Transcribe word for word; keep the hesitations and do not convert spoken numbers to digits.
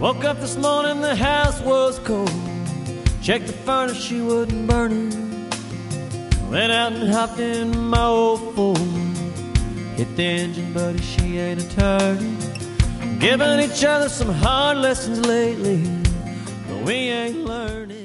Woke up this morning, the house was cold. Checked the furnace, she wasn't burning. Went out and hopped in my old Ford. Hit the engine, buddy, she ain't a turning. Giving each other some hard lessons lately, but we ain't learning.